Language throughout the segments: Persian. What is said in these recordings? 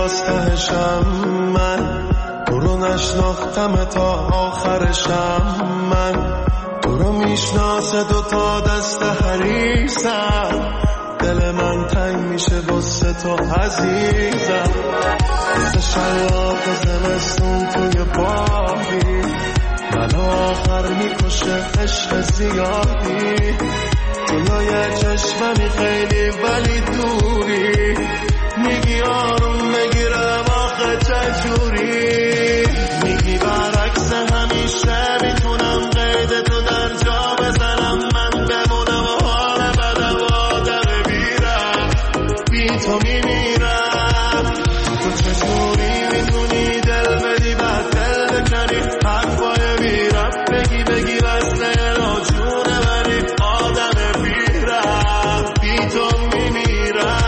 باز تهشم من، تو رو نشناختم تا آخرشم من، تو رو میشناسه دوتا دست حریصم، دل من تنگ میشه واسه تو عزیزم، مثل شلاق زمستون توی باقی، من آخر میکشه عشق زیادی، جلوی چشممی خیلی ولی دوری، میگی آروم بگیرم آخه چجوری، میگی برعکس همیشه میتونم قید تو در جا بزنم، من بمونم و حال بدم آدم بیرم، بی تو میمیرم، تو چجوری میتونی دل بدی بعد دل بکنی، حرفای بیرم بگی وزنه را جونه منی، آدم بیرم بی تو میمیرم.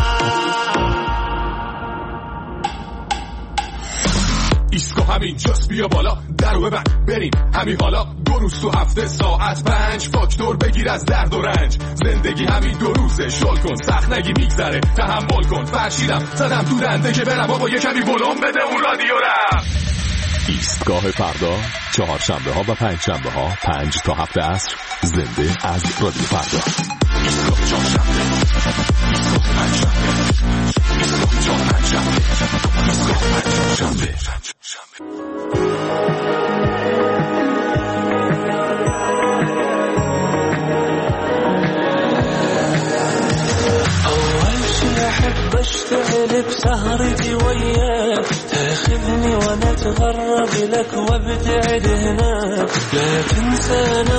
ایسکو همین جاست بیا بالا درو ببند بریم همین حالا، 2 روز تو هفته ساعت 5 فاکتور بگیر از درد و رنج، زندگی همین 2 روزه شل کن سخت نگی میگذره تحمل کن، فرشیدم زدم تو دنده که برم بابا یه کمی ولوم بده اون رادیو رم. ایستگاه فردا، 4 شنبه ها و 5 شنبه ها 5 تا 7 عصر، زنده از رادیو فردا. ایستگاه 4 شنبه، ایستگاه 5 شنبه، ایستگاه 4 5 شنبه، ایستگاه 5 شنبه. أحب أشتغل بسهرتي وياك، تاخذني وأنا أتغرب لك وابتعد هناك، لا تنسانا